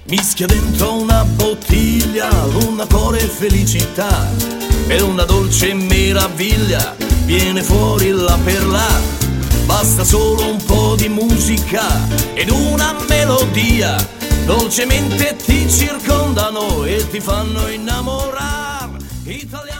Mischia dentro una bottiglia un cuore e felicità, e una dolce meraviglia viene fuori là per là. Basta solo un po' di musica ed una melodia, dolcemente ti circondano e ti fanno innamorare.